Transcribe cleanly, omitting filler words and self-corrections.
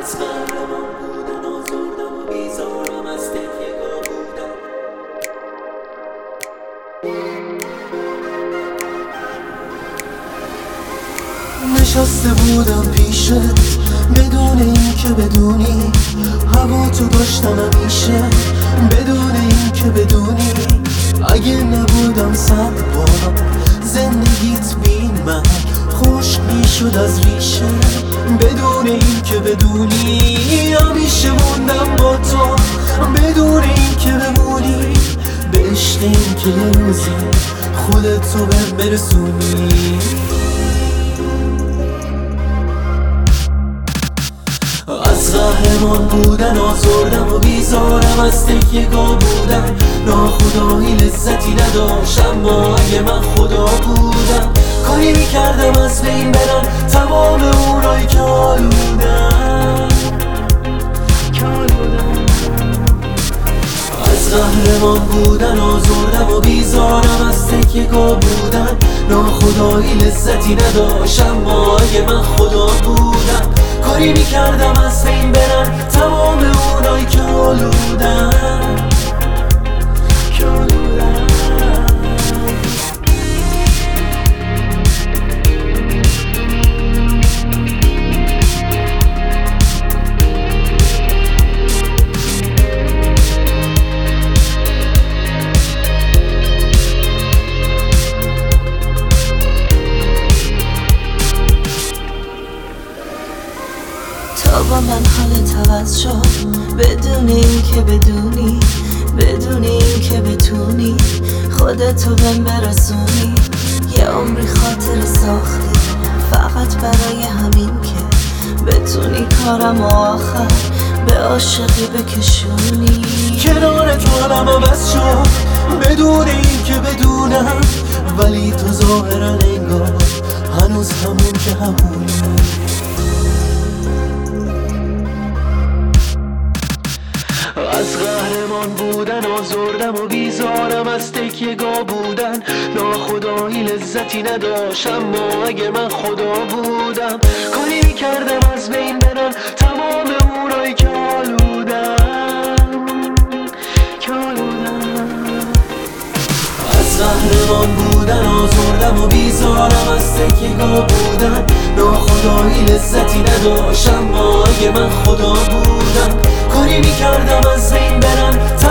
از قهرمان بودن آزردم و بیزارم از تکیه‌گاه بودن. نشسته بودم پیشت بدون این که بدونی، هوا تو داشتم همیشه بدون این که بدونی. اگه نبودم سر بارم زندگیت بی من خشک میشد از ریشه بدون این که بدونی. همیشه موندم با تو بدون این که بمونی، به عشق این که یه روزی خودتو بهم برسونی. از قهرمان بودن آزردم و بیزارم از تکیه‌گاه بودن. ناخدایی لذتی نداشت اما اگه من خدا بودم کاری میکردم از بین برن تمام اونایی که آلودن. از قهرمان بودن آزردم و بیزارم از تکیه‌گاه بودن. ناخدایی لذتی نداشت اما اگه من خدا بودم کاری میکردم از بین برن تمام اونایی که آلودن. با من حالت عوض شد بدون این که بدونی، بدون این که بتونی خودتو بهم برسونی. یه عمری خاطر ساختی فقط برای همین که بتونی کارم آخر به عاشقی بکشونی. کنار تو حالم عوض شد بدون این که بدونم، ولی تو ظاهرا انگار هنوز همون که همونی. از قهرمان بودن آزردم و بیزارم از تکیه‌گاه بودن. ناخدایی لذتی نداشت اما اگه من خدا بودم کاری میکردم از بین برن تمام اونایی که آلودن. از قهرمان بودن آزردم و بیزارم از تکیه‌گاه بودن. ناخدایی لذتی نداشت اما اگه من خدا بودم کاری میکردم از بین برن